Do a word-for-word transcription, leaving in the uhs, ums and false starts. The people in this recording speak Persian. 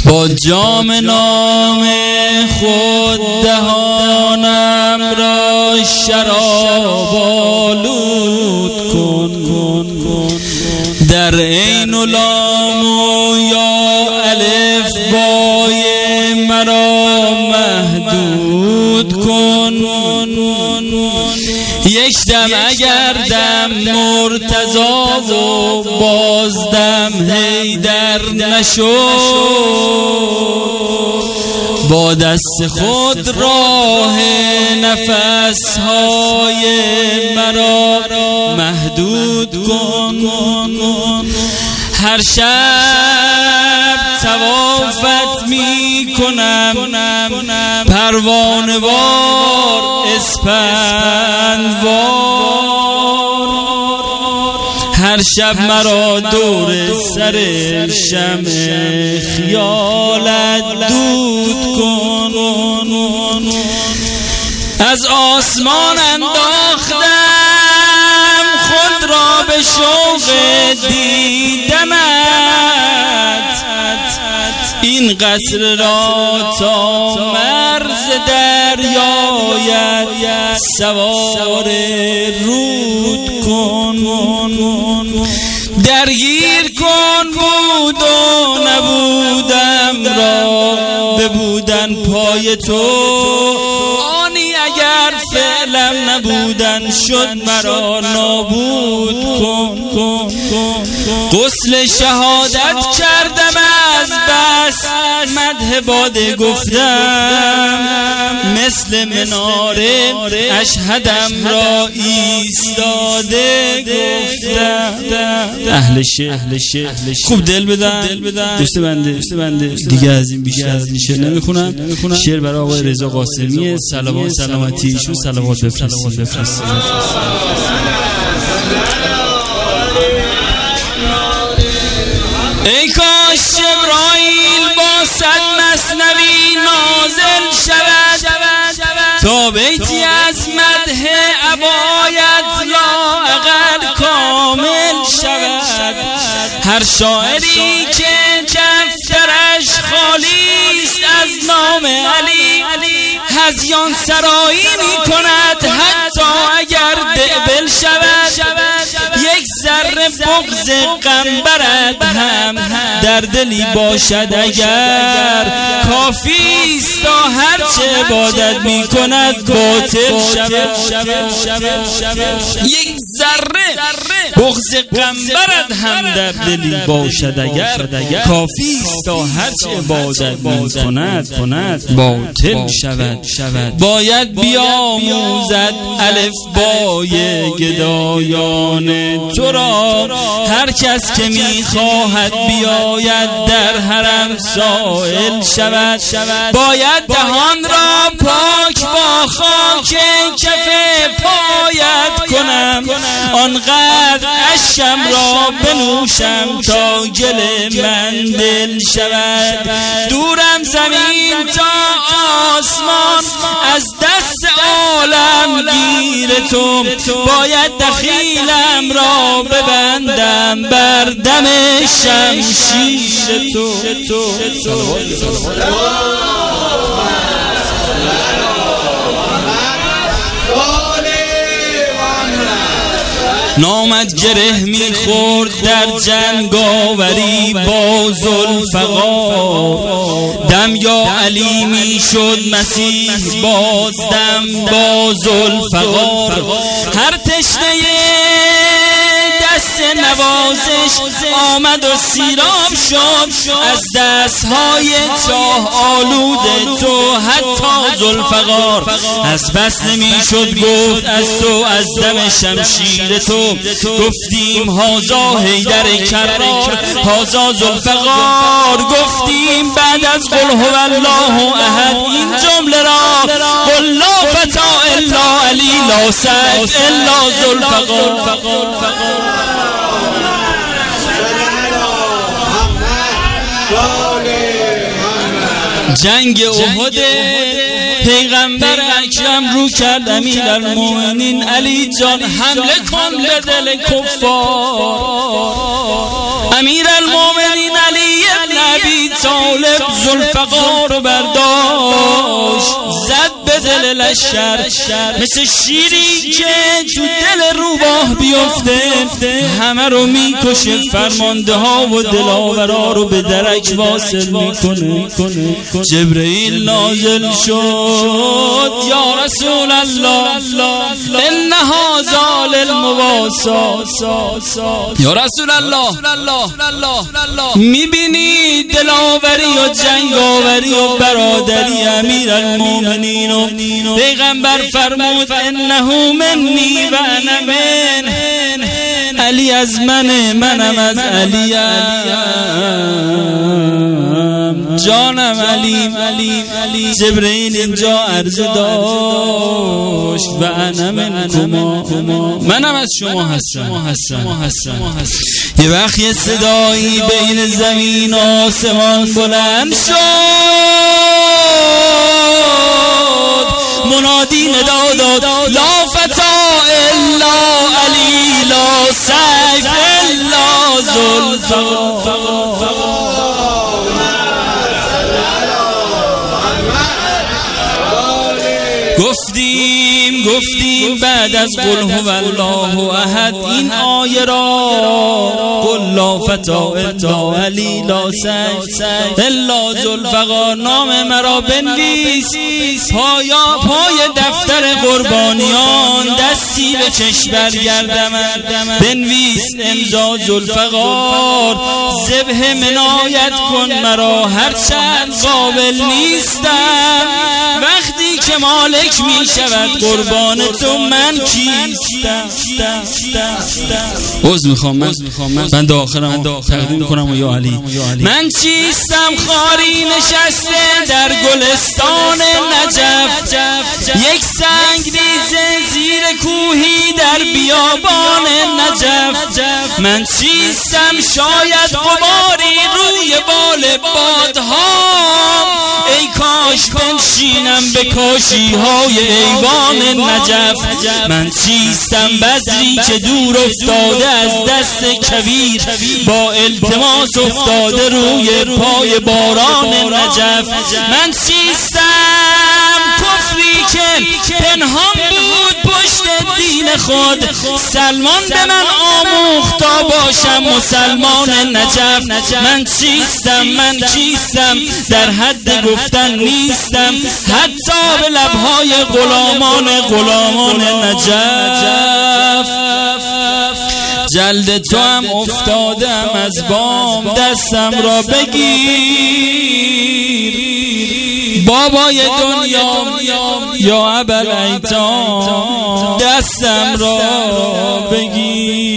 با جام نام خود دهانم را شراب آلود کن، در عین و لام و یا الف بای مرا محدود کن. یک دم اگر دم مرتضا و بازدم حیدر نشد، با دست خود راه نفسهای مرا محدود کن. هر شب طوافت می کنم پروانه وار اسپند وار، هر شب مرا دور سر شمع خیالت دود کن. از آسمان انداختم خود را به شوق دیدنت، این قصر را تا مرز دریایت سوار رود کن. درگیر کن بود و نبودم را ببودن پای تو، آنی اگر فعلم نبودن شد مرا نابود کن. غسل شهادت کردم از بس مدح باده گفتم، مثل مناره اشهدم را ایستاده گفتم. اهل شعر خوب دل بدن دوست بنده، دیگه از این بیشتر از این شعر نمیخونم. شعر برای آقای رضا قاسمی، صلوات سلامتی ایشون صلوات بفرستید. ای کاش جبرائیل با صد مثنوی نازل شود تا بیتی از مدح عبایت لااقل کامل شود. هر شاعری که دفترش خالیست از نام علی، هذیان سرایی می کند حتی اگر دبل شود. یک ذره بغض غمبرت هم در دلی باشد اگر، کافیست تا هرچه عبادت می کند باطل شود. یک ذره بغض غمبرت هم در دلی باشد اگر، کافیست تا هرچه عبادت می کند باطل شود. باید بیاموزد الف بای گدایان تو را، هر کس که میخواهد بیاید در حرم سائل شود. باید دهان را پاک با خاک کف پایت کنم، آنقدر اشکم را بنوشم تا گل من دل شود. دورم زمین تا آسمان از دست عالم گیر تو، باید دخیلم را ببندم بر دم شمشیر تو. نامت گره میخورد در جنگاوری با ذوالفقار، دم یا علی میشد مسیح بازدم با ذوالفقار. هر تشنه دست نوازش آمد و سیراب شد از دستهای چاه آلود تو حتی ذوالفقار. از بس نمیشد گفت از تو از دم شمشیر تو، گفتیم هازا حیدر کرار هازا ذوالفقار، گفتیم بعد از قل هو الله احد این جمله را قل لا فتا الا علی لا سیف الا ذوالفقار. جنگ احد پیغمبر اکرم رو کرد امیرالمومنین علی جان حمله کن به دل کفار. امیرالمومنین علی ابن ابی طالب ذوالفقار رو برداشت، زد به دل لشکر مثل شیری که تو دل روباه بیفته همه رو میکشه، فرمانده ها و دلاورا رو به درک واصل میکنه. جبرئیل نازل شد، یا رسول الله ان هذا للمواسات، یا رسول الله میبینی دلاوری و جنگاوری و برادری امیرالمومنین و پیغمبر فرمود انه منی و انا منه، علی از منه منم از علی، جانم علی. جبرئیل اینجا عرض داشت و انا منکما، منم از شما هستم. یه وقت یه صدایی بین زمین و آسمان بلند شد، منادی ندا داد لا فتا الا علی، لا سیف الا ذوالفقار. گفتیم گفتیم بعد از قل هو الله احد این آیه را قل لا فتا الا علی لا سیف الا ذوالفقار نام مرا بنویس پایا پای دفتر قربانیان، دستی به چشم برگردم بنویس امضا ذوالفقار، ذبح منایت کن مرا هرچند قابل نیستم، وقتی که مالک می شود قربان تو من کیستم. عذر میخوام من بند آخرم تقدیم کنم و یا علی، من چیستم خاری نشسته در گلستان نجف، یک سنگ ریزه زیر کوهی در بیابان نجف، من چیستم شاید غباری روی بال بادها، ای کاش بنشینم به کاشی های ایوان نجف، من چیستم بذری که دور افتاده از دست کویر با التماس افتاده روی پای باران نجف، من چیستم کفری که پنهان بود پشت دین خود، سلمان به من آموخت تا باشم مسلمان نجف، من چیستم من چیستم در حد گفتن نیستم، حتی به لبهای غلامان غلامان نجف، جلد تو هم افتادم از بام دستم را بگیر، بابای دنیا یا ابوالایتام دستم را بگیر.